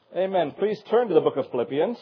Amen. Please turn to the book of Philippians.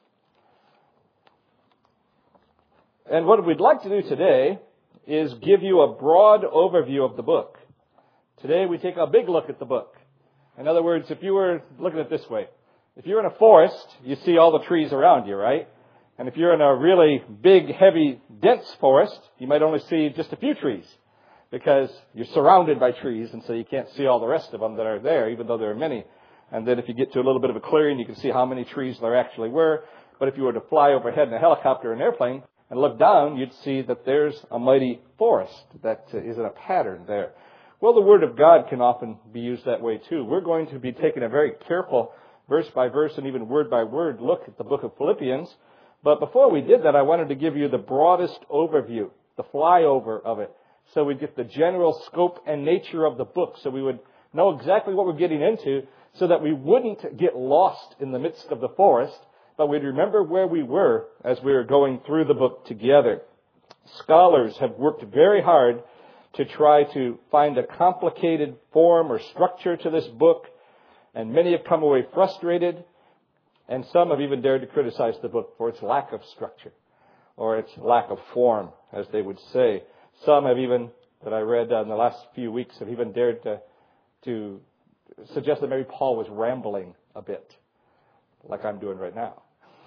And what we'd like to do today is give you a broad overview of the book. Today we take a big look at the book. In other words, if you were looking at it this way, if you're in a forest, you see all the trees around you, right? And if you're in a really big, heavy, dense forest, you might only see just a few trees because you're surrounded by trees, and so you can't see all the rest of them that are there, even though there are many. And then if you get to a little bit of a clearing, you can see how many trees there actually were. But if you were to fly overhead in a helicopter or an airplane and look down, you'd see that there's a mighty forest that is in a pattern there. Well, the Word of God can often be used that way too. We're going to be taking a very careful verse by verse and even word by word look at the book of Philippians. But before we did that, I wanted to give you the broadest overview, the flyover of it, so we'd get the general scope and nature of the book, so we would know exactly what we're getting into, so that we wouldn't get lost in the midst of the forest, but we'd remember where we were as we were going through the book together. Scholars have worked very hard to try to find a complicated form or structure to this book, and many have come away frustrated, and some have even dared to criticize the book for its lack of structure, or its lack of form, as they would say. Some have even, that I read in the last few weeks, have even dared to suggest that maybe Paul was rambling a bit, like I'm doing right now.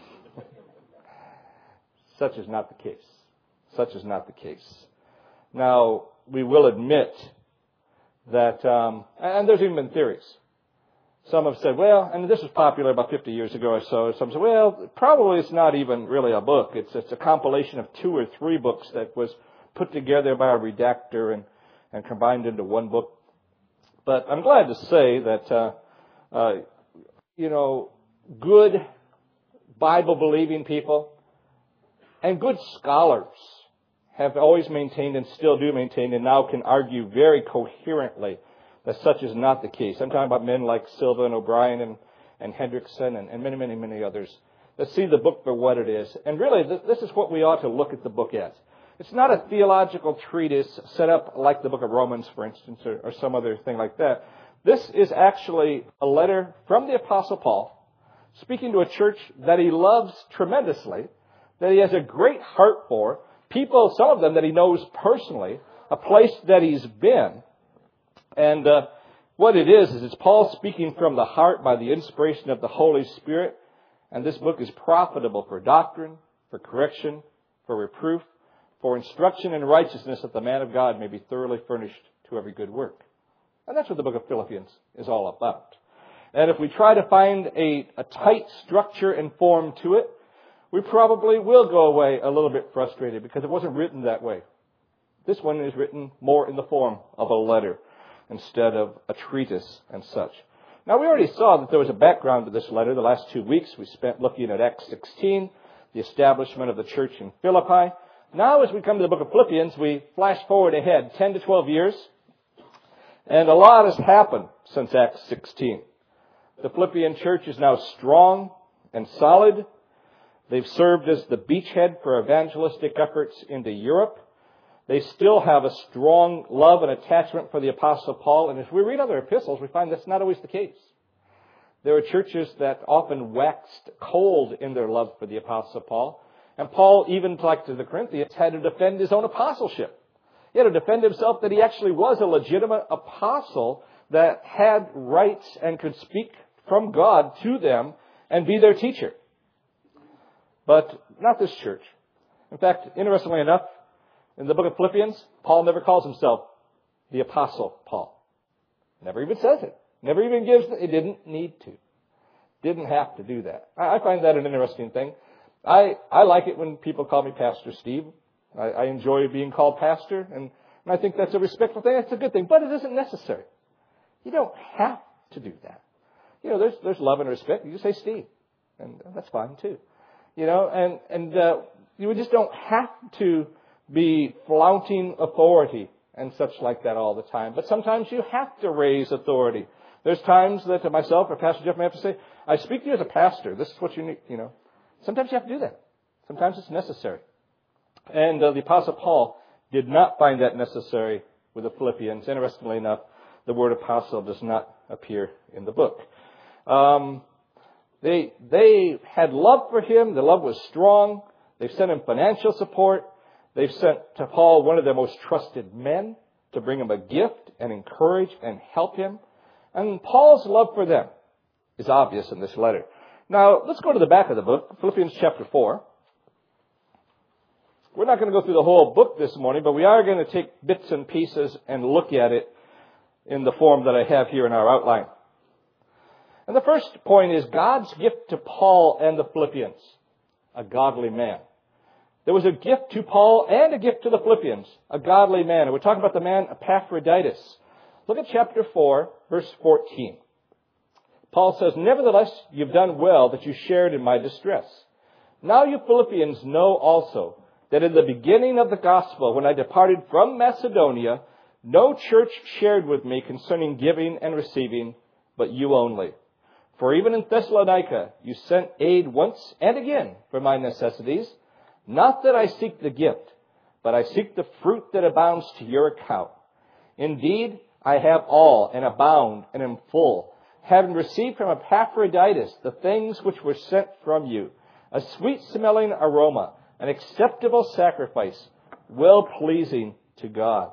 Such is not the case. Such is not the case. Now, we will admit that, and there's even been theories. Some have said, well, and this was popular about 50 years ago or so, some said, well, probably it's not even really a book. It's a compilation of 2 or 3 books that was put together by a redactor and combined into one book. But I'm glad to say that, good Bible-believing people and good scholars have always maintained and still do maintain and now can argue very coherently that such is not the case. I'm talking about men like Silva and O'Brien and Hendrickson and many, many, many others that see the book for what it is. And really, this is what we ought to look at the book as. It's not a theological treatise set up like the book of Romans, for instance, or some other thing like that. This is actually a letter from the Apostle Paul speaking to a church that he loves tremendously, that he has a great heart for, people, some of them that he knows personally, a place that he's been. And what it is it's Paul speaking from the heart by the inspiration of the Holy Spirit. And this book is profitable for doctrine, for correction, for reproof, for instruction in righteousness, that the man of God may be thoroughly furnished to every good work. And that's what the book of Philippians is all about. And if we try to find a tight structure and form to it, we probably will go away a little bit frustrated because it wasn't written that way. This one is written more in the form of a letter instead of a treatise and such. Now, we already saw that there was a background to this letter. The last 2 weeks we spent looking at Acts 16, the establishment of the church in Philippi. Now, as we come to the book of Philippians, we flash forward ahead 10 to 12 years, and a lot has happened since Acts 16. The Philippian church is now strong and solid. They've served as the beachhead for evangelistic efforts into Europe. They still have a strong love and attachment for the Apostle Paul, and as we read other epistles, we find that's not always the case. There are churches that often waxed cold in their love for the Apostle Paul. And Paul, even like to the Corinthians, had to defend his own apostleship. He had to defend himself that he actually was a legitimate apostle that had rights and could speak from God to them and be their teacher. But not this church. In fact, interestingly enough, in the book of Philippians, Paul never calls himself the Apostle Paul. Never even says it. Never even gives it. It didn't need to. Didn't have to do that. I find that an interesting thing. I like it when people call me Pastor Steve. I enjoy being called pastor, and I think that's a respectful thing. That's a good thing, but it isn't necessary. You don't have to do that. There's love and respect. You just say Steve, and that's fine too. And you just don't have to be flaunting authority and such like that all the time. But sometimes you have to raise authority. There's times that myself or Pastor Jeff may have to say, I speak to you as a pastor. This is what you need, Sometimes you have to do that. Sometimes it's necessary. And the Apostle Paul did not find that necessary with the Philippians. Interestingly enough, the word apostle does not appear in the book. They had love for him. The love was strong. They've sent him financial support. They've sent to Paul one of their most trusted men to bring him a gift and encourage and help him. And Paul's love for them is obvious in this letter. Now, let's go to the back of the book, Philippians chapter 4. We're not going to go through the whole book this morning, but we are going to take bits and pieces and look at it in the form that I have here in our outline. And the first point is God's gift to Paul and the Philippians, a godly man. There was a gift to Paul and a gift to the Philippians, a godly man. And we're talking about the man Epaphroditus. Look at chapter 4, verse 14. Paul says, "Nevertheless, you've done well that you shared in my distress. Now you Philippians know also that in the beginning of the gospel, when I departed from Macedonia, no church shared with me concerning giving and receiving, but you only. For even in Thessalonica, you sent aid once and again for my necessities. Not that I seek the gift, but I seek the fruit that abounds to your account. Indeed, I have all and abound and am full, having received from Epaphroditus the things which were sent from you, a sweet-smelling aroma, an acceptable sacrifice, well-pleasing to God."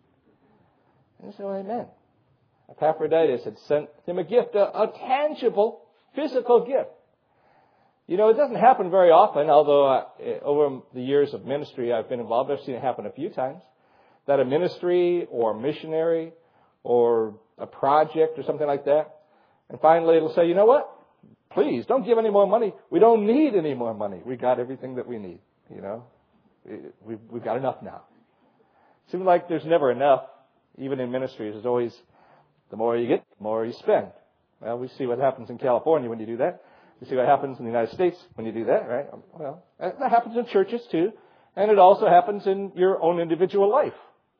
And so, amen. Epaphroditus had sent him a gift, a tangible, physical gift. You know, it doesn't happen very often, although over the years of ministry I've been involved, I've seen it happen a few times, that a ministry or a missionary or a project or something like that, and finally it'll say, you know what? Please, don't give any more money. We don't need any more money. We got everything that we need, you know. We've got enough now. Seems like there's never enough, even in ministries. There's always, the more you get, the more you spend. Well, we see what happens in California when you do that. We see what happens in the United States when you do that, right? Well, that happens in churches too. And it also happens in your own individual life.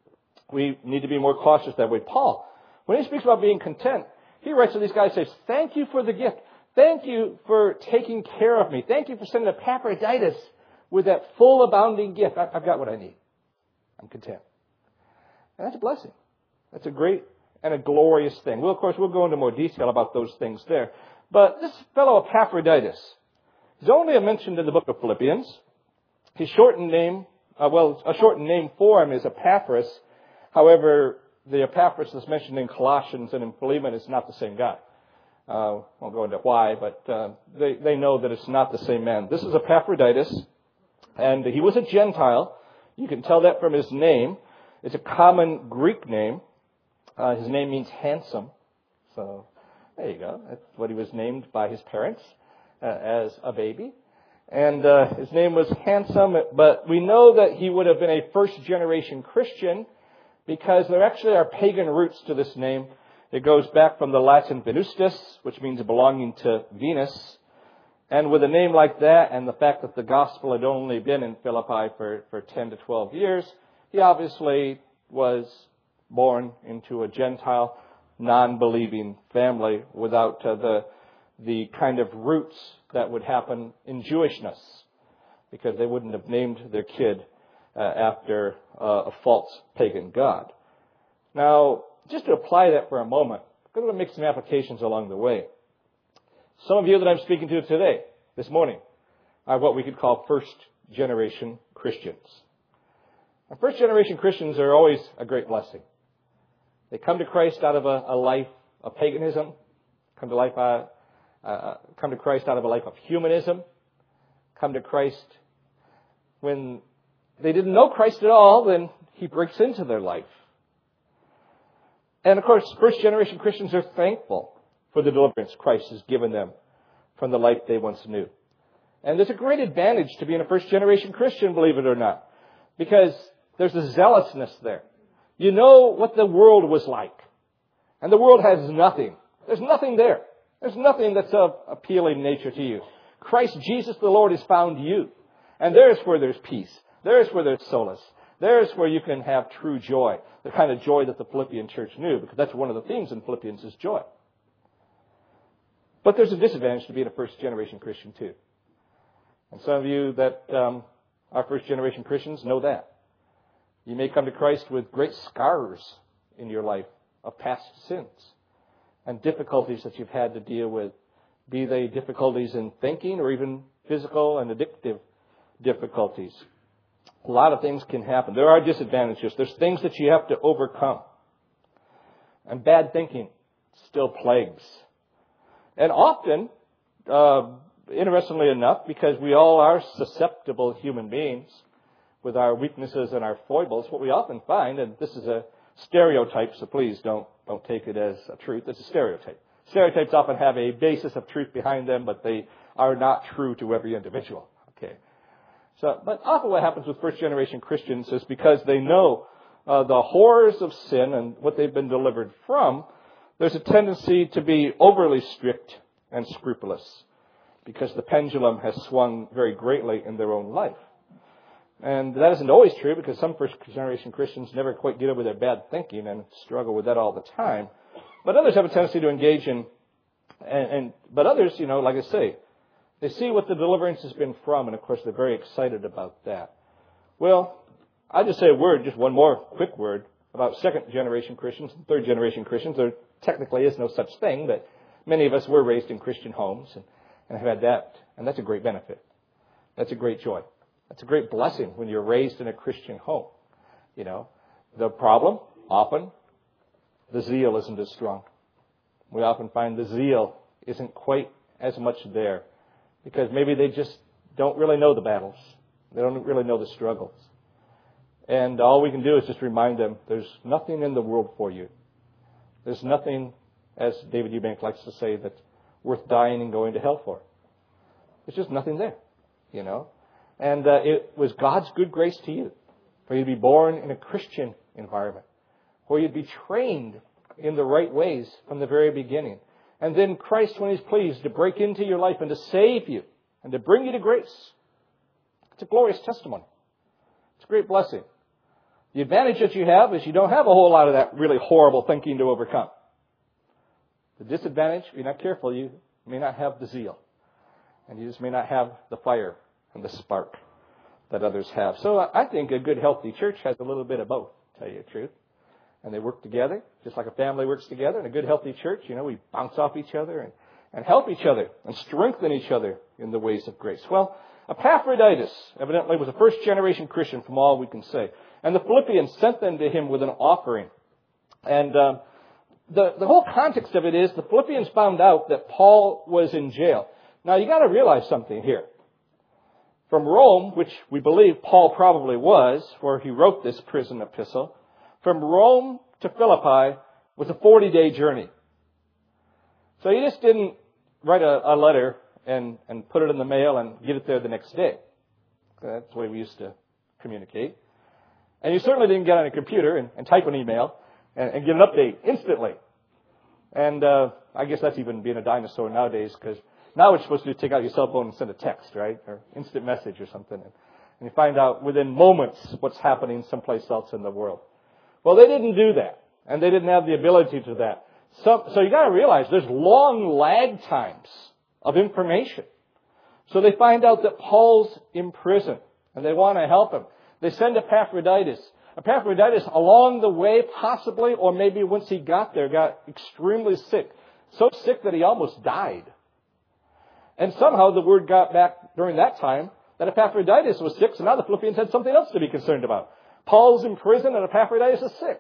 We need to be more cautious that way. Paul, when he speaks about being content, he writes to these guys, says, "Thank you for the gift. Thank you for taking care of me. Thank you for sending Epaphroditus with that full abounding gift. I've got what I need. I'm content." And that's a blessing. That's a great and a glorious thing. Well, of course, we'll go into more detail about those things there. But this fellow Epaphroditus is only mentioned in the book of Philippians. His shortened name, a shortened name for him is Epaphras. However, the Epaphras that's mentioned in Colossians and in Philemon is not the same guy. Won't go into why, but they know that it's not the same man. This is Epaphroditus, and he was a Gentile. You can tell that from his name. It's a common Greek name. His name means handsome. So there you go. That's what he was named by his parents as a baby. And his name was Handsome, but we know that he would have been a first-generation Christian because there actually are pagan roots to this name. It goes back from the Latin Venustus, which means belonging to Venus. And with a name like that and the fact that the gospel had only been in Philippi for 10 to 12 years, he obviously was born into a Gentile, non-believing family without the kind of roots that would happen in Jewishness, because they wouldn't have named their kid after a false pagan god. Now, just to apply that for a moment, I'm going to make some applications along the way. Some of you that I'm speaking to today, this morning, are what we could call first-generation Christians. And first-generation Christians are always a great blessing. They come to Christ out of a life of paganism, come to Christ out of a life of humanism, come to Christ when they didn't know Christ at all, then He breaks into their life. And of course, first-generation Christians are thankful for the deliverance Christ has given them from the life they once knew. And there's a great advantage to being a first-generation Christian, believe it or not, because there's a zealousness there. You know what the world was like. And the world has nothing. There's nothing there. There's nothing that's of appealing nature to you. Christ Jesus the Lord has found you. And there's where there's peace. There's where there's solace. There's where you can have true joy. The kind of joy that the Philippian church knew, because that's one of the themes in Philippians is joy. But there's a disadvantage to being a first-generation Christian too. And some of you that are first-generation Christians know that. You may come to Christ with great scars in your life of past sins and difficulties that you've had to deal with be they difficulties in thinking or even physical and addictive difficulties. A lot of things can happen. There are disadvantages. There's things that you have to overcome. And bad thinking still plagues. And often, interestingly enough, because we all are susceptible human beings with our weaknesses and our foibles, what we often find, and this is a stereotype, so please don't take it as a truth. It's a stereotype. Stereotypes often have a basis of truth behind them, but they are not true to every individual. Okay. But often what happens with first-generation Christians is because they know the horrors of sin and what they've been delivered from, there's a tendency to be overly strict and scrupulous because the pendulum has swung very greatly in their own life. And that isn't always true because some first-generation Christians never quite get over their bad thinking and struggle with that all the time. But others have a tendency to engage in, but others, like I say, they see what the deliverance has been from, and of course they're very excited about that. Well, I'll just say a word, just one more quick word, about second-generation Christians and third-generation Christians. There technically is no such thing, but many of us were raised in Christian homes and have had that, and that's a great benefit. That's a great joy. That's a great blessing when you're raised in a Christian home. The problem, often, the zeal isn't as strong. We often find the zeal isn't quite as much there because maybe they just don't really know the battles. They don't really know the struggles. And all we can do is just remind them there's nothing in the world for you. There's nothing, as David Eubank likes to say, that's worth dying and going to hell for. There's just nothing there, And it was God's good grace to you for you to be born in a Christian environment, where you'd be trained in the right ways from the very beginning. And then Christ, when He's pleased to break into your life and to save you and to bring you to grace. It's a glorious testimony. It's a great blessing. The advantage that you have is you don't have a whole lot of that really horrible thinking to overcome. The disadvantage, if you're not careful, you may not have the zeal. And you just may not have the fire and the spark that others have. So I think a good, healthy church has a little bit of both, to tell you the truth. And they work together, just like a family works together. In a good, healthy church, we bounce off each other and help each other and strengthen each other in the ways of grace. Well, Epaphroditus evidently was a first-generation Christian from all we can say. And the Philippians sent them to him with an offering. And the whole context of it is the Philippians found out that Paul was in jail. Now, you got to realize something here. From Rome, which we believe Paul probably was, where he wrote this prison epistle, from Rome to Philippi was a 40-day journey. So he just didn't write a letter and put it in the mail and get it there the next day. That's the way we used to communicate. And you certainly didn't get on a computer and type an email and get an update instantly. And I guess that's even being a dinosaur nowadays, because now what you're supposed to do is take out your cell phone and send a text, right? Or instant message or something. And you find out within moments what's happening someplace else in the world. Well, they didn't do that. And they didn't have the ability to that. So you got to realize there's long lag times of information. So they find out that Paul's in prison and they want to help him. They send Epaphroditus. Epaphroditus, along the way, possibly, or maybe once he got there, got extremely sick. So sick that he almost died. And somehow the word got back during that time that Epaphroditus was sick, so now the Philippians had something else to be concerned about. Paul's in prison and Epaphroditus is sick.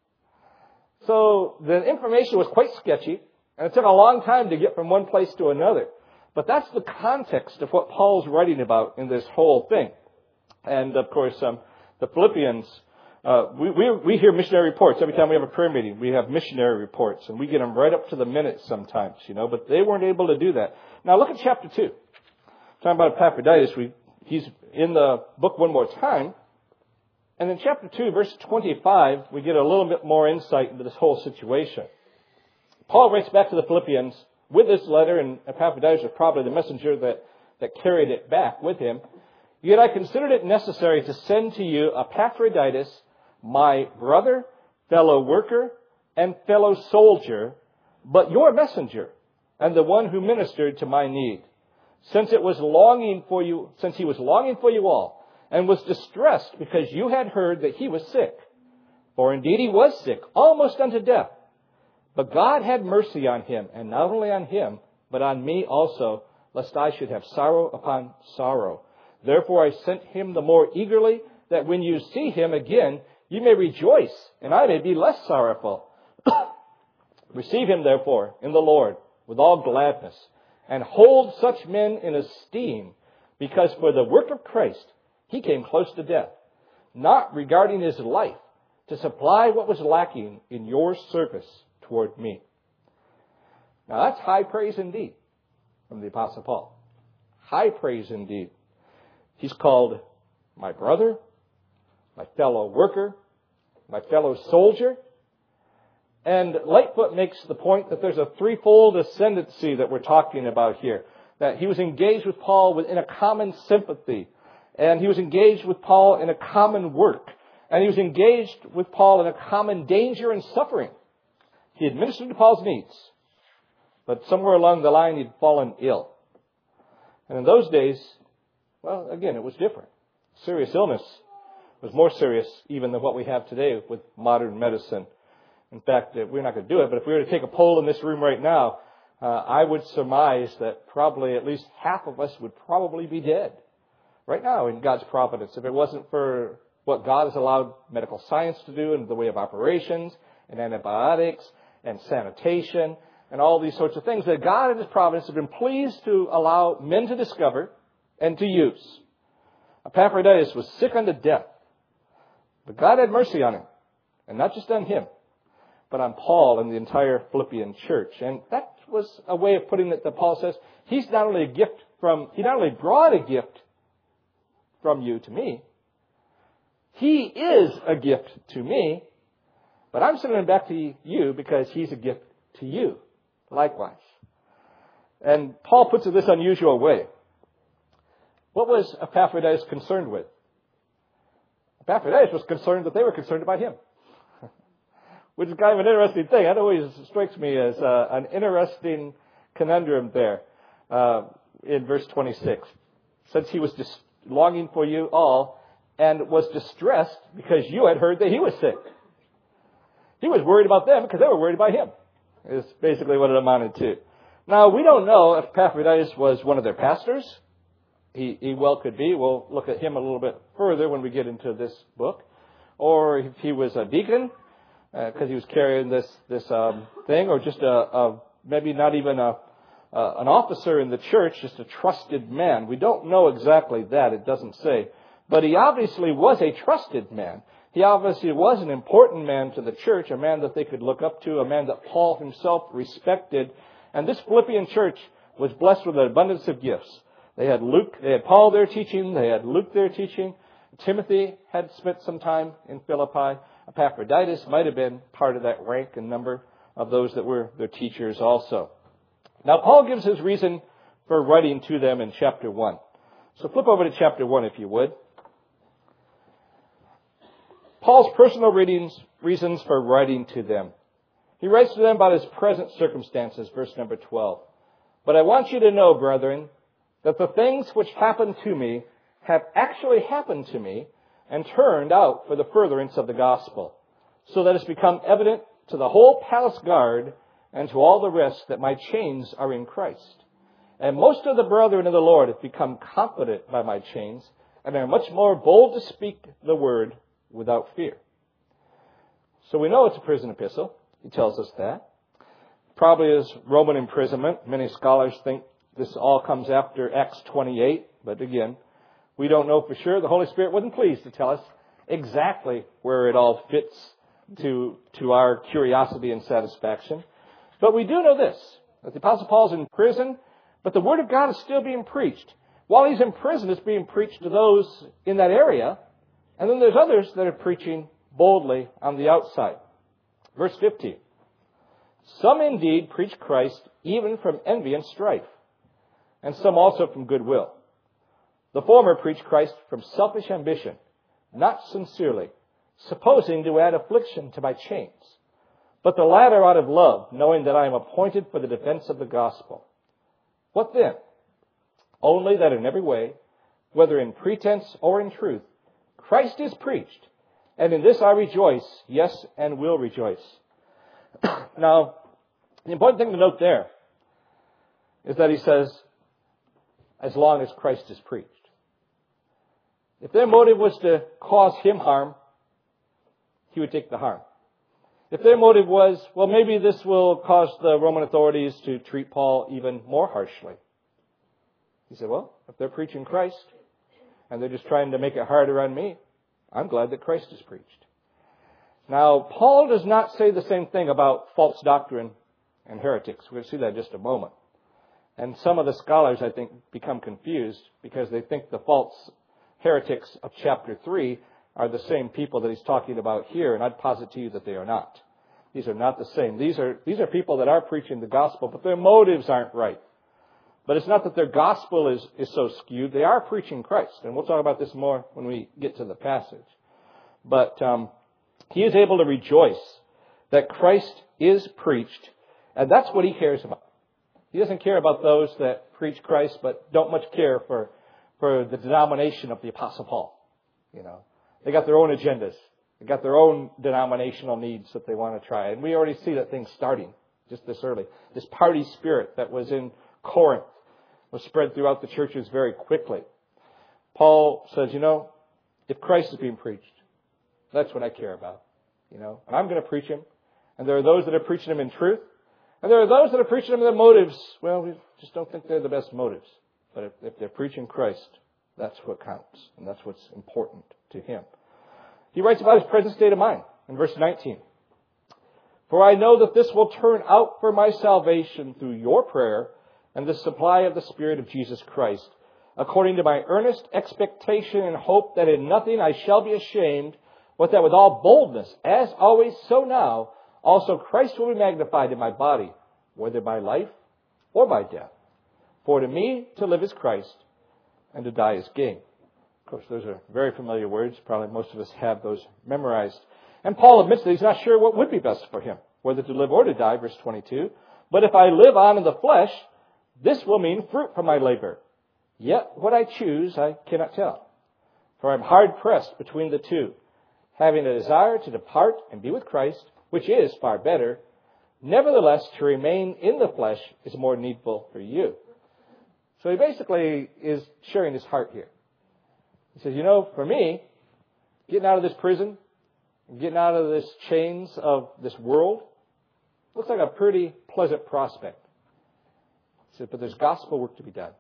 So the information was quite sketchy, and it took a long time to get from one place to another. But that's the context of what Paul's writing about in this whole thing. And, of course, the Philippians, we hear missionary reports. Every time we have a prayer meeting, we have missionary reports, and we get them right up to the minute sometimes, but they weren't able to do that. Now, look at chapter 2. Talking about Epaphroditus, he's in the book one more time. And in chapter 2, verse 25, we get a little bit more insight into this whole situation. Paul writes back to the Philippians with this letter, and Epaphroditus was probably the messenger that carried it back with him. Yet I considered it necessary to send to you Epaphroditus, my brother, fellow worker, and fellow soldier, but your messenger, and the one who ministered to my need, since he was longing for you all, and was distressed because you had heard that he was sick. For indeed he was sick, almost unto death. But God had mercy on him, and not only on him, but on me also, lest I should have sorrow upon sorrow. Therefore I sent him the more eagerly, that when you see him again, you may rejoice, and I may be less sorrowful. Receive him, therefore, in the Lord, with all gladness, and hold such men in esteem, because for the work of Christ he came close to death, not regarding his life, to supply what was lacking in your service toward me. Now that's high praise indeed from the Apostle Paul. High praise indeed. He's called my brother, my fellow worker, my fellow soldier. And Lightfoot makes the point that there's a threefold ascendancy that we're talking about here. That he was engaged with Paul in a common sympathy. And he was engaged with Paul in a common work. And he was engaged with Paul in a common danger and suffering. He administered to Paul's needs. But somewhere along the line he'd fallen ill. And in those days, well, again, it was different. Serious illness was more serious even than what we have today with modern medicine. In fact, we're not going to do it, but if we were to take a poll in this room right now, I would surmise that probably at least half of us would probably be dead right now in God's providence. If it wasn't for what God has allowed medical science to do in the way of operations and antibiotics and sanitation and all these sorts of things that God in His providence has been pleased to allow men to discover and to use. Epaphroditus was sick unto death, but God had mercy on him, and not just on him, but on Paul and the entire Philippian church. And that was a way of putting it that Paul says, he not only brought a gift from you to me, he is a gift to me, but I'm sending him back to you because he's a gift to you likewise. And Paul puts it this unusual way. What was Epaphroditus concerned with? Epaphroditus was concerned that they were concerned about him. Which is kind of an interesting thing. That always strikes me as an interesting conundrum there in verse 26. Since he was longing for you all and was distressed because you had heard that he was sick. He was worried about them because they were worried about him, is basically what it amounted to. Now, we don't know if Epaphroditus was one of their pastors. He well could be. We'll look at him a little bit further when we get into this book. Or if he was a deacon, because he was carrying this thing, or just maybe not even an officer in the church, just a trusted man. We don't know exactly that. It doesn't say. But he obviously was a trusted man. He obviously was an important man to the church, a man that they could look up to, a man that Paul himself respected. And this Philippian church was blessed with an abundance of gifts. They had Paul there teaching, they had Luke there teaching. Timothy had spent some time in Philippi. Epaphroditus might have been part of that rank and number of those that were their teachers also. Now, Paul gives his reason for writing to them in chapter 1. So flip over to chapter 1 if you would. Paul's personal reasons for writing to them. He writes to them about his present circumstances, verse number 12. But I want you to know, brethren, that the things which happened to me have actually happened to me and turned out for the furtherance of the gospel, so that it's become evident to the whole palace guard and to all the rest that my chains are in Christ. And most of the brethren of the Lord have become confident by my chains and are much more bold to speak the word without fear. So we know it's a prison epistle. He tells us that. Probably is Roman imprisonment. Many scholars think this all comes after Acts 28, but again, we don't know for sure. The Holy Spirit wasn't pleased to tell us exactly where it all fits to our curiosity and satisfaction. But we do know this, that the Apostle Paul's in prison, but the Word of God is still being preached. While he's in prison, it's being preached to those in that area, and then there's others that are preaching boldly on the outside. Verse 15. Some indeed preach Christ even from envy and strife, and some also from goodwill. The former preach Christ from selfish ambition, not sincerely, supposing to add affliction to my chains. But the latter out of love, knowing that I am appointed for the defense of the gospel. What then? Only that in every way, whether in pretense or in truth, Christ is preached, and in this I rejoice, yes, and will rejoice. Now, the important thing to note there is that he says, as long as Christ is preached. If their motive was to cause him harm, he would take the harm. If their motive was, well, maybe this will cause the Roman authorities to treat Paul even more harshly. He said, well, if they're preaching Christ and they're just trying to make it harder on me, I'm glad that Christ is preached. Now, Paul does not say the same thing about false doctrine and heretics. We're going to see that in just a moment. And some of the scholars, I think, become confused because they think the false heretics of chapter 3 are the same people that he's talking about here, and I'd posit to you that they are not. These are not the same. These are people that are preaching the gospel, but their motives aren't right. But it's not that their gospel is so skewed. They are preaching Christ, and we'll talk about this more when we get to the passage. But he is able to rejoice that Christ is preached, and that's what he cares about. He doesn't care about those that preach Christ, but don't much care for the denomination of the Apostle Paul. You know, they got their own agendas. They got their own denominational needs that they want to try. And we already see that thing starting just this early. This party spirit that was in Corinth was spread throughout the churches very quickly. Paul says, you know, if Christ is being preached, that's what I care about. You know, and I'm going to preach him. And there are those that are preaching him in truth. And there are those that are preaching him in their motives. Well, we just don't think they're the best motives. But if they're preaching Christ, that's what counts. And that's what's important to him. He writes about his present state of mind in verse 19. For I know that this will turn out for my salvation through your prayer and the supply of the Spirit of Jesus Christ, according to my earnest expectation and hope that in nothing I shall be ashamed, but that with all boldness, as always so now, also Christ will be magnified in my body, whether by life or by death. For to me to live is Christ, and to die is gain. Of course, those are very familiar words. Probably most of us have those memorized. And Paul admits that he's not sure what would be best for him, whether to live or to die, verse 22. But if I live on in the flesh, this will mean fruit from my labor. Yet what I choose I cannot tell. For I am hard pressed between the two, having a desire to depart and be with Christ, which is far better. Nevertheless, to remain in the flesh is more needful for you. So he basically is sharing his heart here. He says, you know, for me, getting out of this prison, getting out of this chains of this world, looks like a pretty pleasant prospect. He said, but there's gospel work to be done.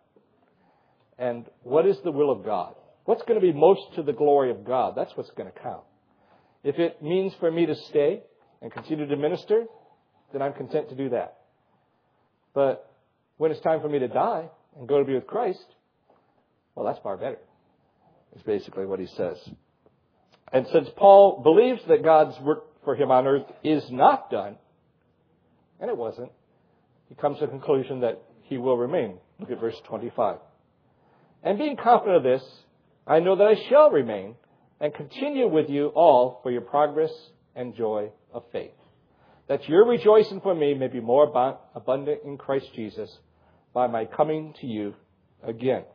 And what is the will of God? What's going to be most to the glory of God? That's what's going to count. If it means for me to stay and continue to minister, then I'm content to do that. But when it's time for me to die and go to be with Christ, well, that's far better. Is basically what he says. And since Paul believes that God's work for him on earth is not done, and it wasn't, he comes to the conclusion that he will remain. Look at verse 25. And being confident of this, I know that I shall remain and continue with you all for your progress and joy of faith, that your rejoicing for me may be more abundant in Christ Jesus by my coming to you again.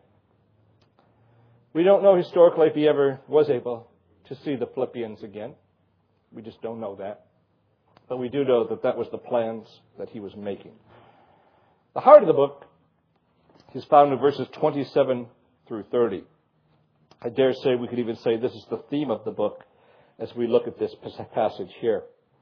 We don't know historically if he ever was able to see the Philippians again. We just don't know that. But we do know that that was the plans that he was making. The heart of the book is found in verses 27 through 30. I dare say we could even say this is the theme of the book as we look at this passage here.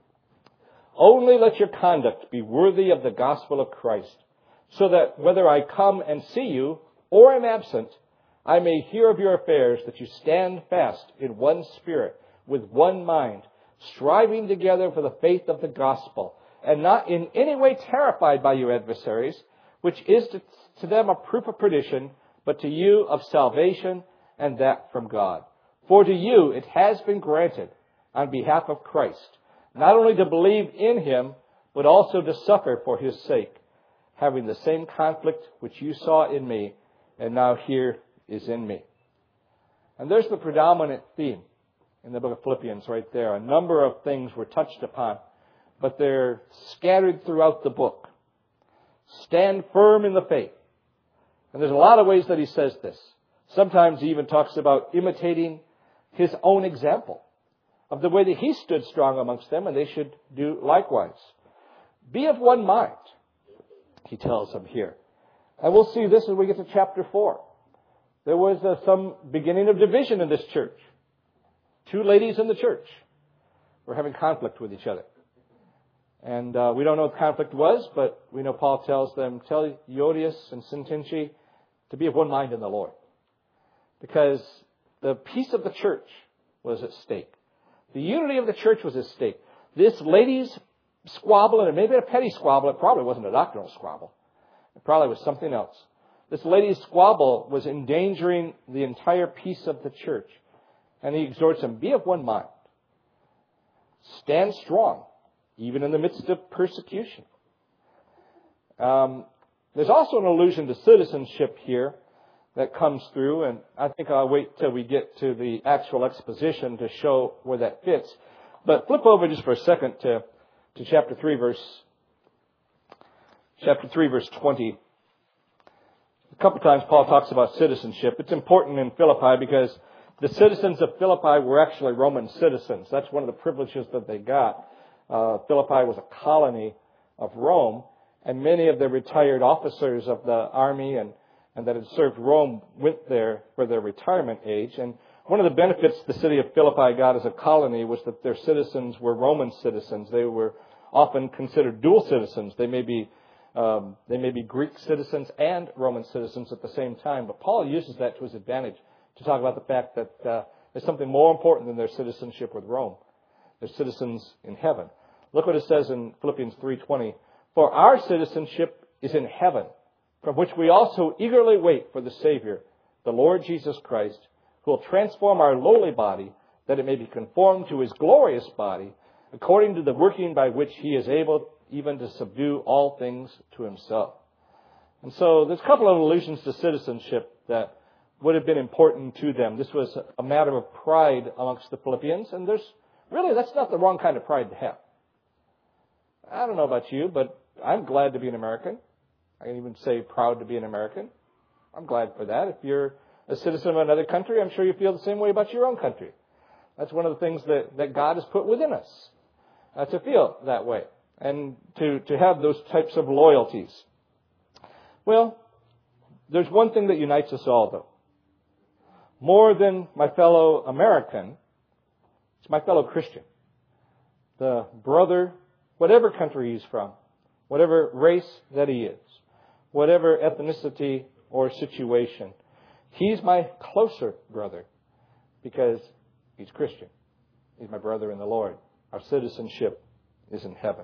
Only let your conduct be worthy of the gospel of Christ, so that whether I come and see you or am absent, I may hear of your affairs, that you stand fast in one spirit, with one mind, striving together for the faith of the gospel, and not in any way terrified by your adversaries, which is to them a proof of perdition, but to you of salvation, and that from God. For to you it has been granted, on behalf of Christ, not only to believe in him, but also to suffer for his sake, having the same conflict which you saw in me, and now here is in me. And there's the predominant theme in the book of Philippians right there. A number of things were touched upon, but they're scattered throughout the book. Stand firm in the faith. And there's a lot of ways that he says this. Sometimes he even talks about imitating his own example of the way that he stood strong amongst them, and they should do likewise. Be of one mind, he tells them here. And we'll see this as we get to chapter 4. There was some beginning of division in this church. Two ladies in the church were having conflict with each other. And we don't know what the conflict was, but we know Paul tells them, tell Euodias and Syntyche to be of one mind in the Lord. Because the peace of the church was at stake. The unity of the church was at stake. This lady's squabble, and it may have been a petty squabble, it probably wasn't a doctrinal squabble. It probably was something else. This lady's squabble was endangering the entire peace of the church. And he exhorts them, be of one mind. Stand strong, even in the midst of persecution. There's also an allusion to citizenship here that comes through, and I think I'll wait till we get to the actual exposition to show where that fits. But flip over just for a second to chapter 3, verse 20. A couple times Paul talks about citizenship. It's important in Philippi because the citizens of Philippi were actually Roman citizens. That's one of the privileges that they got. Philippi was a colony of Rome, and many of the retired officers of the army and that had served Rome went there for their retirement age. And one of the benefits the city of Philippi got as a colony was that their citizens were Roman citizens. They were often considered dual citizens. They may be Greek citizens and Roman citizens at the same time. But Paul uses that to his advantage to talk about the fact that there's something more important than their citizenship with Rome. They're citizens in heaven. Look what it says in Philippians 3:20. For our citizenship is in heaven, from which we also eagerly wait for the Savior, the Lord Jesus Christ, who will transform our lowly body, that it may be conformed to His glorious body, according to the working by which He is able even to subdue all things to Himself. And so there's a couple of allusions to citizenship that would have been important to them. This was a matter of pride amongst the Philippians, and that's not the wrong kind of pride to have. I don't know about you, but I'm glad to be an American. I can even say proud to be an American. I'm glad for that. If you're a citizen of another country, I'm sure you feel the same way about your own country. That's one of the things that God has put within us, to feel that way and to have those types of loyalties. Well, there's one thing that unites us all, though. More than my fellow American, it's my fellow Christian. The brother, whatever country he's from, whatever race that he is, whatever ethnicity or situation, he's my closer brother because he's Christian. He's my brother in the Lord. Our citizenship is in heaven.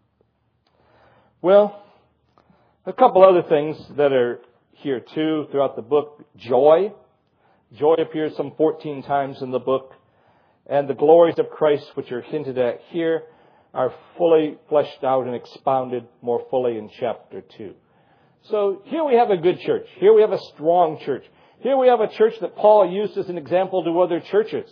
Well, a couple other things that are here too throughout the book. Joy. Joy appears some 14 times in the book. And the glories of Christ, which are hinted at here, are fully fleshed out and expounded more fully in chapter 2. So here we have a good church. Here we have a strong church. Here we have a church that Paul used as an example to other churches.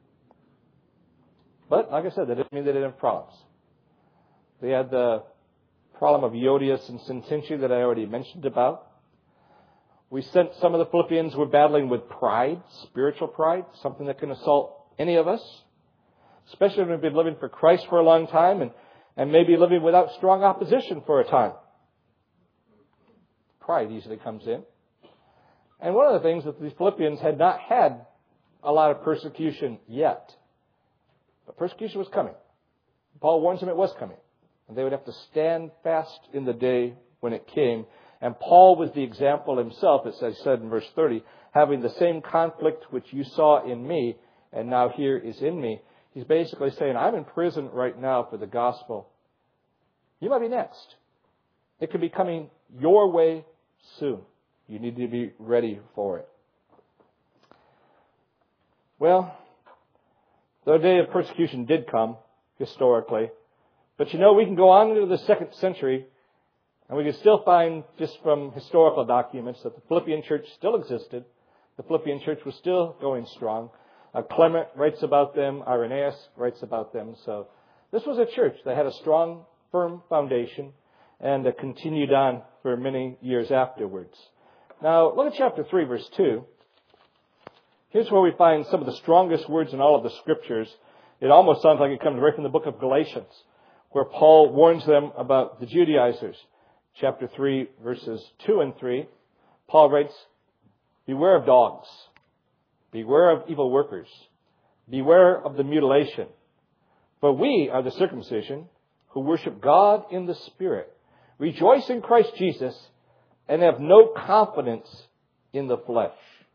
But, like I said, that didn't mean they didn't have problems. They had the problem of Euodias and Syntyche that I already mentioned about. We sent some of the Philippians were battling with pride, spiritual pride, something that can assault any of us, especially when we've been living for Christ for a long time and maybe living without strong opposition for a time. Pride easily comes in. And one of the things that these Philippians had not had a lot of persecution yet. But persecution was coming. Paul warns them it was coming. And they would have to stand fast in the day when it came. And Paul was the example himself, as I said in verse 30, having the same conflict which you saw in me, and now here is in me. He's basically saying, I'm in prison right now for the gospel. You might be next. It could be coming your way soon. You need to be ready for it. Well, the day of persecution did come, historically. But we can go on into the 2nd century, and we can still find, just from historical documents, that the Philippian church still existed. The Philippian church was still going strong. Clement writes about them. Irenaeus writes about them. So this was a church that had a strong, firm foundation and continued on for many years afterwards. Now, look at chapter 3, verse 2. Here's where we find some of the strongest words in all of the Scriptures. It almost sounds like it comes right from the book of Galatians, where Paul warns them about the Judaizers. Chapter 3, verses 2 and 3. Paul writes, beware of dogs. Beware of evil workers. Beware of the mutilation. For we are the circumcision who worship God in the Spirit, rejoice in Christ Jesus, and have no confidence in the flesh.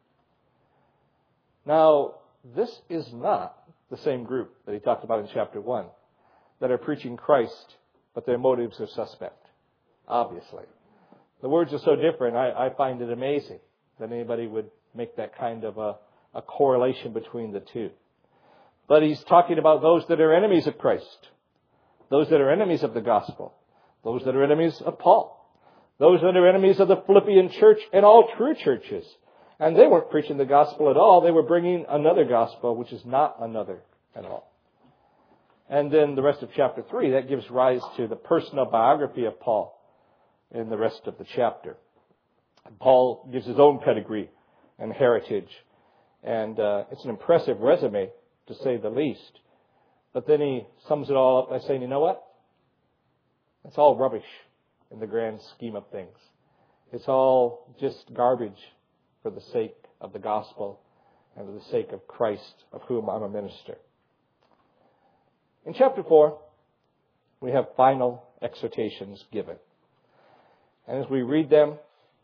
Now, this is not the same group that he talked about in chapter 1 that are preaching Christ, but their motives are suspect, obviously. The words are so different, I find it amazing that anybody would make that kind of a correlation between the two. But he's talking about those that are enemies of Christ, those that are enemies of the gospel, those that are enemies of Paul, those that are enemies of the Philippian church and all true churches. And they weren't preaching the gospel at all. They were bringing another gospel, which is not another at all. And then the rest of chapter 3, that gives rise to the personal biography of Paul in the rest of the chapter. Paul gives his own pedigree and heritage. And it's an impressive resume, to say the least. But then he sums it all up by saying, you know what? It's all rubbish in the grand scheme of things. It's all just garbage for the sake of the gospel and for the sake of Christ, of whom I'm a minister. In chapter 4, we have final exhortations given. And as we read them,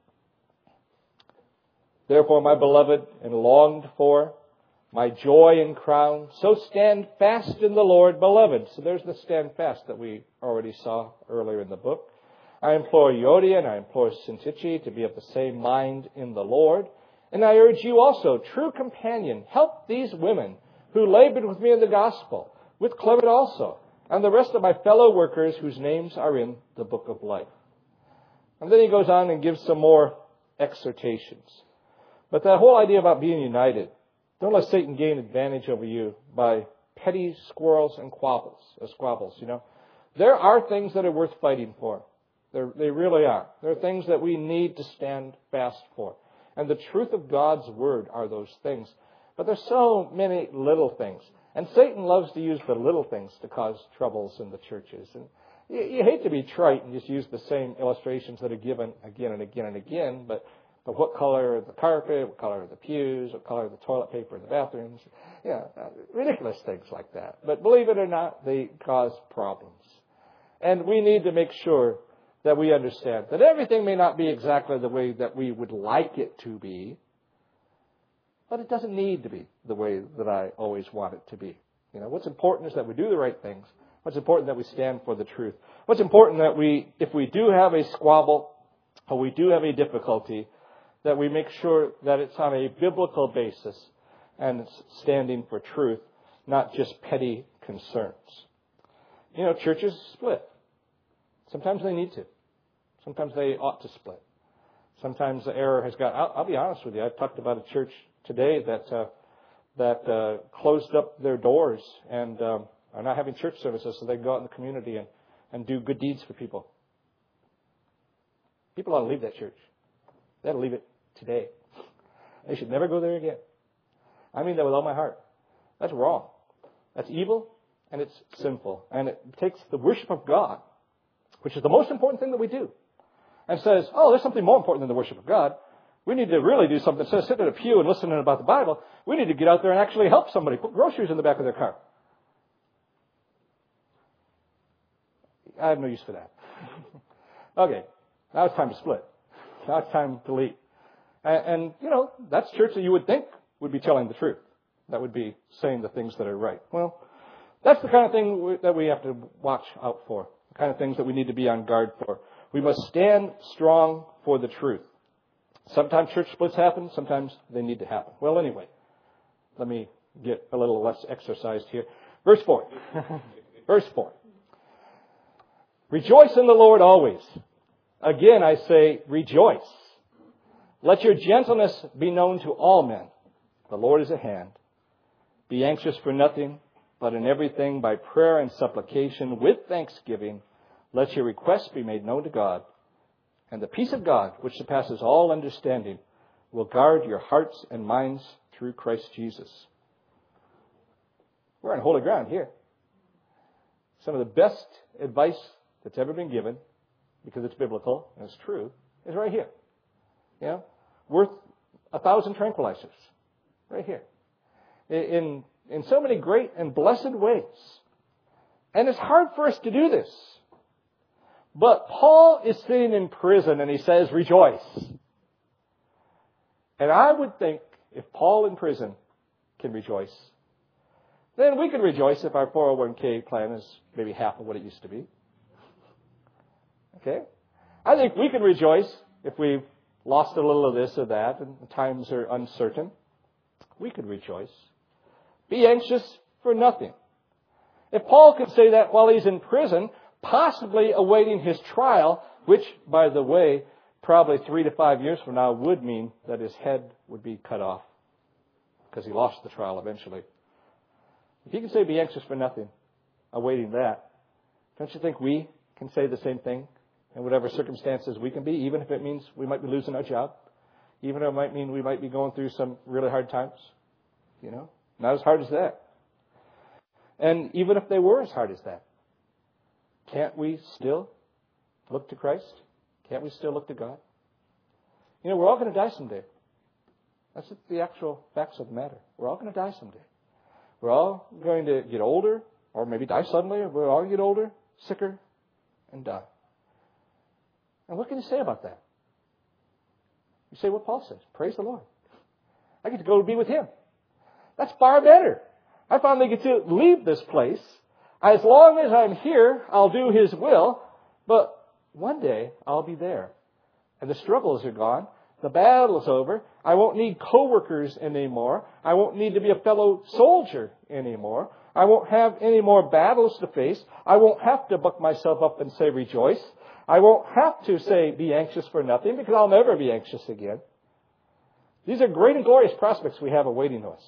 therefore, my beloved and longed for, my joy and crown, so stand fast in the Lord, beloved. So there's the stand fast that we already saw earlier in the book. I implore Euodia and I implore Syntyche to be of the same mind in the Lord. And I urge you also, true companion, help these women who labored with me in the gospel, with Clement also, and the rest of my fellow workers whose names are in the book of life. And then he goes on and gives some more exhortations. But that whole idea about being united, don't let Satan gain advantage over you by petty squabbles and squabbles, you know. There are things that are worth fighting for. They really are. There are things that we need to stand fast for. And the truth of God's Word are those things. But there's so many little things. And Satan loves to use the little things to cause troubles in the churches. And you hate to be trite and just use the same illustrations that are given again and again and again, but what color the carpet, what color the pews, what color the toilet paper in the bathrooms. Yeah, ridiculous things like that. But believe it or not, they cause problems. And we need to make sure that we understand that everything may not be exactly the way that we would like it to be, but it doesn't need to be the way that I always want it to be. You know, what's important is that we do the right things. What's important that we stand for the truth. What's important that if we do have a squabble or we do have a difficulty, that we make sure that it's on a biblical basis and it's standing for truth, not just petty concerns. You know, churches split. Sometimes they need to. Sometimes they ought to split. Sometimes the error has got. I'll be honest with you. I talked about a church today that closed up their doors and are not having church services, so they can go out in the community and do good deeds for people. People ought to leave that church. They ought to leave it today. They should never go there again. I mean that with all my heart. That's wrong. That's evil, and it's sinful. And it takes the worship of God, which is the most important thing that we do, and says, oh, there's something more important than the worship of God. We need to really do something. Instead of sitting in a pew and listening about the Bible, we need to get out there and actually help somebody put groceries in the back of their car. I have no use for that. Okay, now it's time to split. Now it's time to leave. And, you know, that's church that you would think would be telling the truth. That would be saying the things that are right. Well, that's the kind of thing that we have to watch out for. The kind of things that we need to be on guard for. We must stand strong for the truth. Sometimes church splits happen. Sometimes they need to happen. Well, anyway, let me get a little less exercised here. Verse 4. Verse 4. Rejoice in the Lord always. Again, I say, rejoice. Let your gentleness be known to all men. The Lord is at hand. Be anxious for nothing, but in everything by prayer and supplication with thanksgiving, let your requests be made known to God. And the peace of God, which surpasses all understanding, will guard your hearts and minds through Christ Jesus. We're on holy ground here. Some of the best advice that's ever been given, because it's biblical and it's true, is right here. You know, worth 1,000 tranquilizers. Right here. In so many great and blessed ways. And it's hard for us to do this. But Paul is sitting in prison and he says, rejoice. And I would think if Paul in prison can rejoice, then we can rejoice if our 401k plan is maybe half of what it used to be. Okay? I think we can rejoice if we've lost a little of this or that and times are uncertain. We could rejoice. Be anxious for nothing. If Paul could say that while he's in prison, possibly awaiting his trial, which, by the way, probably 3 to 5 years from now would mean that his head would be cut off because he lost the trial eventually. If he can say be anxious for nothing, awaiting that, don't you think we can say the same thing in whatever circumstances we can be, even if it means we might be losing our job, even if it might mean we might be going through some really hard times? You know, not as hard as that. And even if they were as hard as that, can't we still look to Christ? Can't we still look to God? You know, we're all going to die someday. That's the actual facts of the matter. We're all going to die someday. We're all going to get older, or maybe die suddenly, or we're all going to get older, sicker, and die. And what can you say about that? You say what Paul says. Praise the Lord. I get to go be with Him. That's far better. I finally get to leave this place. As long as I'm here, I'll do His will. But one day, I'll be there. And the struggles are gone. The battle's over. I won't need coworkers anymore. I won't need to be a fellow soldier anymore. I won't have any more battles to face. I won't have to buck myself up and say rejoice. I won't have to say be anxious for nothing because I'll never be anxious again. These are great and glorious prospects we have awaiting us.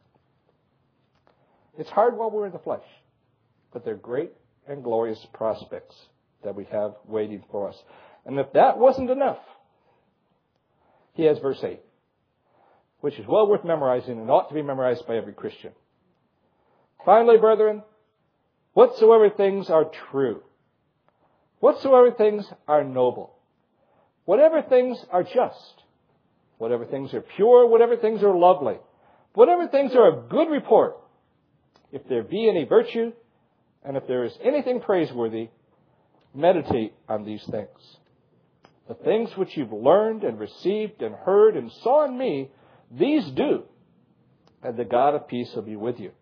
It's hard while we're in the flesh, but they're great and glorious prospects that we have waiting for us. And if that wasn't enough, he has verse 8, which is well worth memorizing and ought to be memorized by every Christian. Finally, brethren, whatsoever things are true, whatsoever things are noble, whatever things are just, whatever things are pure, whatever things are lovely, whatever things are of good report, if there be any virtue, and if there is anything praiseworthy, meditate on these things. The things which you've learned and received and heard and saw in me, these do, and the God of peace will be with you.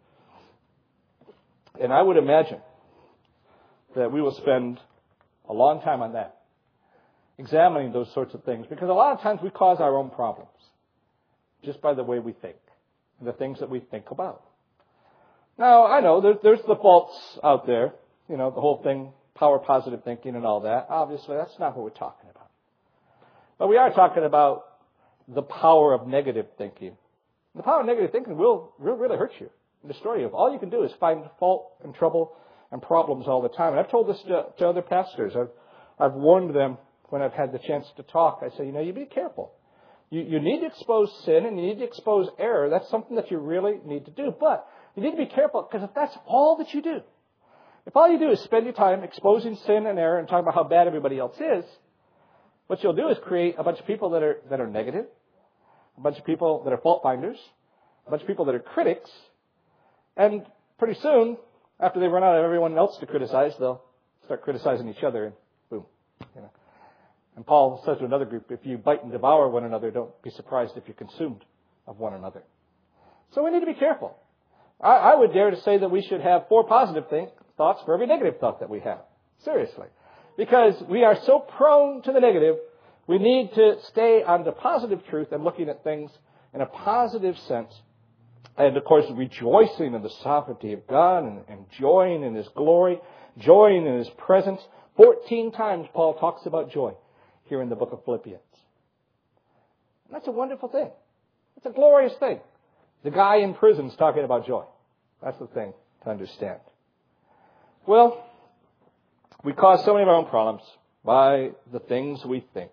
And I would imagine that we will spend a long time on that, examining those sorts of things, because a lot of times we cause our own problems just by the way we think and the things that we think about. Now, I know there's the faults out there, you know, the whole thing, power positive thinking and all that. Obviously, that's not what we're talking about. But we are talking about the power of negative thinking. The power of negative thinking will really hurt you and destroy you. All you can do is find fault and trouble and problems all the time. And I've told this to other pastors. I've warned them when I've had the chance to talk. I say, you be careful. You need to expose sin and you need to expose error. That's something that you really need to do. But you need to be careful, because if that's all that you do, if all you do is spend your time exposing sin and error and talking about how bad everybody else is, what you'll do is create a bunch of people that are negative, a bunch of people that are fault finders, a bunch of people that are critics, and pretty soon, after they run out of everyone else to criticize, they'll start criticizing each other, and boom. And Paul says to another group, if you bite and devour one another, don't be surprised if you're consumed of one another. So we need to be careful. I would dare to say that we should have 4 positive thoughts for every negative thought that we have. Seriously. Because we are so prone to the negative, we need to stay on the positive truth and looking at things in a positive sense. And, of course, rejoicing in the sovereignty of God and joying in His glory, joying in His presence. 14 times Paul talks about joy here in the book of Philippians. And that's a wonderful thing. It's a glorious thing. The guy in prison is talking about joy. That's the thing to understand. Well, we cause so many of our own problems by the things we think.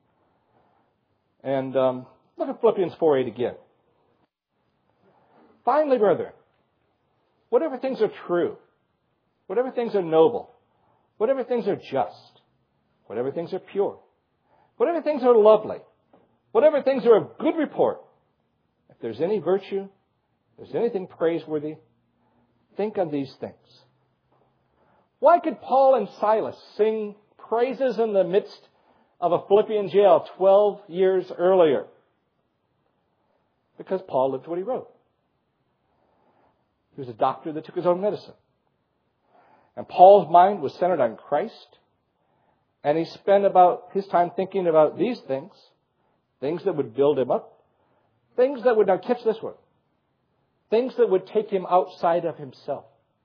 And look at Philippians 4:8 again. Finally, brethren, whatever things are true, whatever things are noble, whatever things are just, whatever things are pure, whatever things are lovely, Whatever things are of good report, if there's any virtue, if there's anything praiseworthy, think on these things. Why could Paul and Silas sing praises in the midst of a Philippian jail 12 years earlier? Because Paul lived what he wrote. He was a doctor that took his own medicine. And Paul's mind was centered on Christ. And he spent about his time thinking about these things. Things that would build him up. Things that would, now catch this one, things that would take him outside of himself.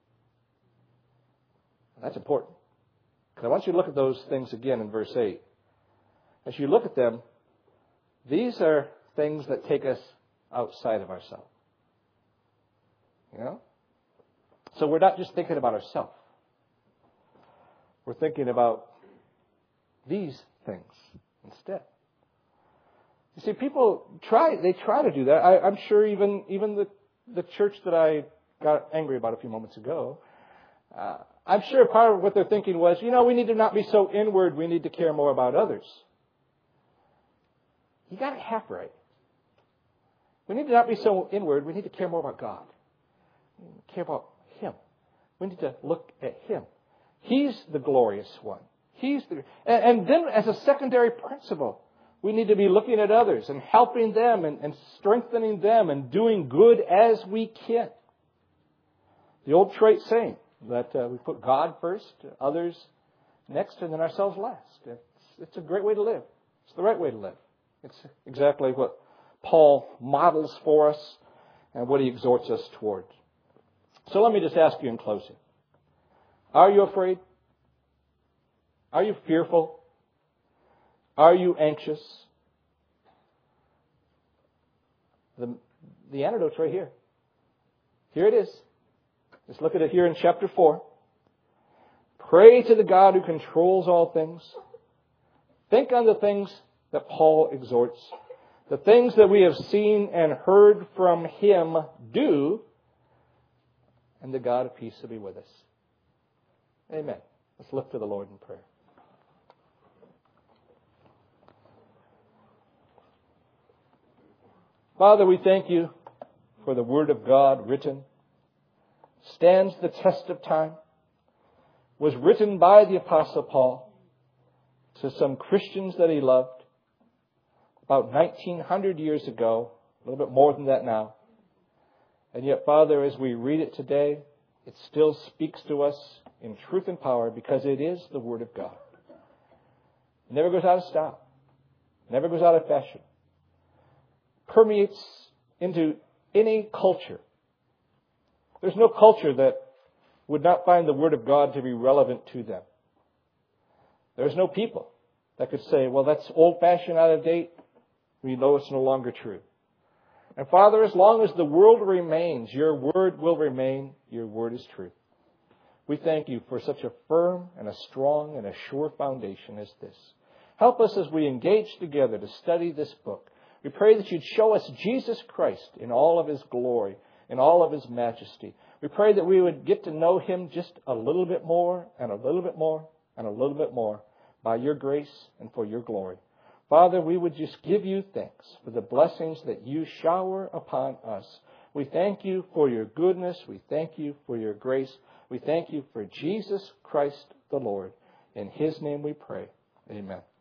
That's important. Because I want you to look at those things again in verse 8. As you look at them, these are things that take us outside of ourselves. You know? So we're not just thinking about ourselves. We're thinking about these things instead. You see, people try to do that. I'm sure even the church that I got angry about a few moments ago, I'm sure part of what they're thinking was, we need to not be so inward, we need to care more about others. You got it half right. We need to not be so inward, we need to care more about God. We need to care about Him. We need to look at Him. He's the glorious one. And then as a secondary principle, we need to be looking at others and helping them and strengthening them and doing good as we can. The old trait saying that we put God first, others next, and then ourselves last. It's a great way to live. It's the right way to live. It's exactly what Paul models for us and what he exhorts us toward. So let me just ask you in closing. Are you afraid? Are you fearful? Are you anxious? The antidote's right here. Here it is. Just look at it here in chapter 4. Pray to the God who controls all things. Think on the things that Paul exhorts. The things that we have seen and heard from Him do. And the God of peace will be with us. Amen. Let's look to the Lord in prayer. Father, we thank you for the Word of God written. Stands the test of time. Was written by the Apostle Paul to some Christians that he loved about 1900 years ago, a little bit more than that now. And yet, Father, as we read it today, it still speaks to us in truth and power because it is the Word of God. It never goes out of style. Never goes out of fashion. Permeates into any culture. There's no culture that would not find the Word of God to be relevant to them. There's no people that could say, well, that's old-fashioned, out of date. We know it's no longer true. And Father, as long as the world remains, your Word will remain. Your Word is truth. We thank you for such a firm and a strong and a sure foundation as this. Help us as we engage together to study this book. We pray that you'd show us Jesus Christ in all of His glory, in all of His majesty. We pray that we would get to know Him just a little bit more and a little bit more and a little bit more by your grace and for your glory. Father, we would just give you thanks for the blessings that you shower upon us. We thank you for your goodness. We thank you for your grace. We thank you for Jesus Christ the Lord. In His name we pray. Amen.